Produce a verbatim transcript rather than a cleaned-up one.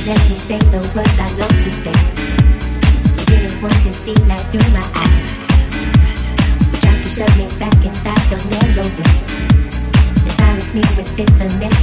let me say the words I love to say. You didn't want to see that through my eyes. You tried to shove me back inside the narrow way. The silence me with bitterness